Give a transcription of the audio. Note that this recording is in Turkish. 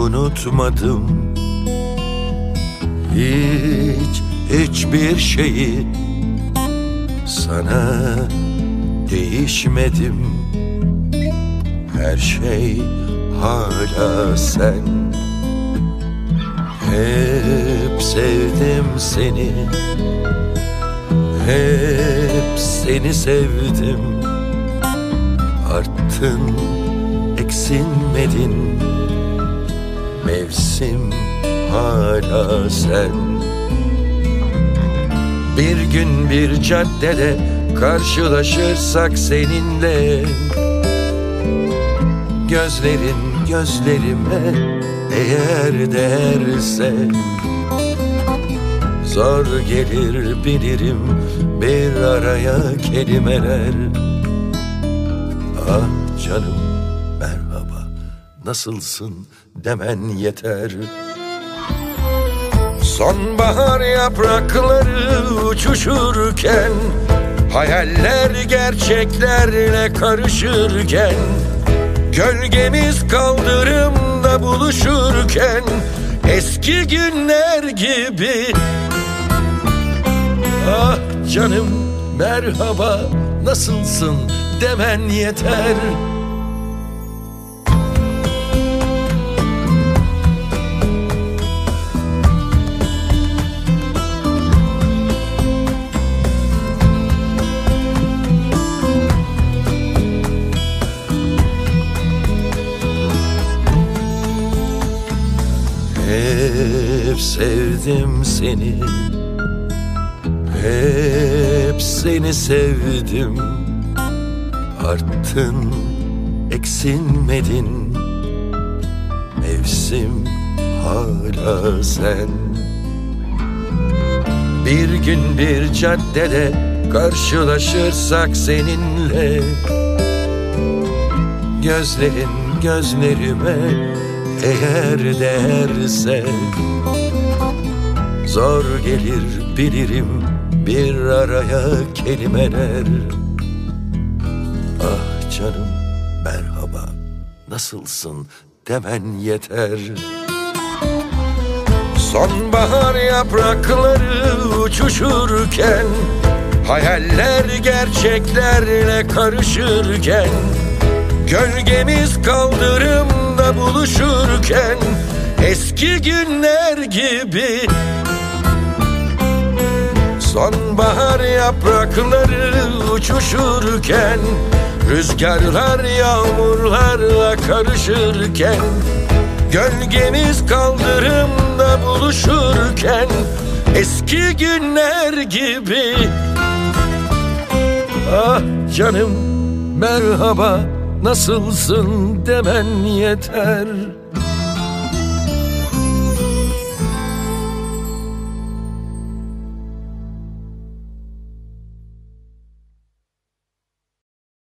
unutmadım. Hiçbir şeyi sana değişmedim. Her şey hala sen. Hep sevdim seni, hep seni sevdim. Arttın, eksilmedin. Mevsim hala sen. Bir gün bir caddede karşılaşırsak seninle, gözlerin gözlerime eğer değerse, zor gelir bilirim bir araya kelimeler. Ah canım merhaba, nasılsın demen yeter. Sonbahar yaprakları uçuşurken, hayaller gerçeklerle karışırken, gölgemiz kaldırımda buluşurken, eski günler gibi. Ah canım merhaba, nasılsın demen yeter. Hep sevdim seni, hep seni sevdim. Arttın, eksilmedin. Mevsim hala sen. Bir gün bir caddede karşılaşırsak seninle, gözlerin gözlerime eğer değerse, zor gelir bilirim bir araya kelimeler. Ah canım merhaba, nasılsın demen yeter. Sonbahar yaprakları uçuşurken, hayaller gerçeklerle karışırken, gölgemiz kaldırımda buluşurken, eski günler gibi. Sonbahar yaprakları uçuşurken, rüzgarlar yağmurlarla karışırken, gölgemiz kaldırımda buluşurken, eski günler gibi. Ah canım merhaba, nasılsın demen yeter.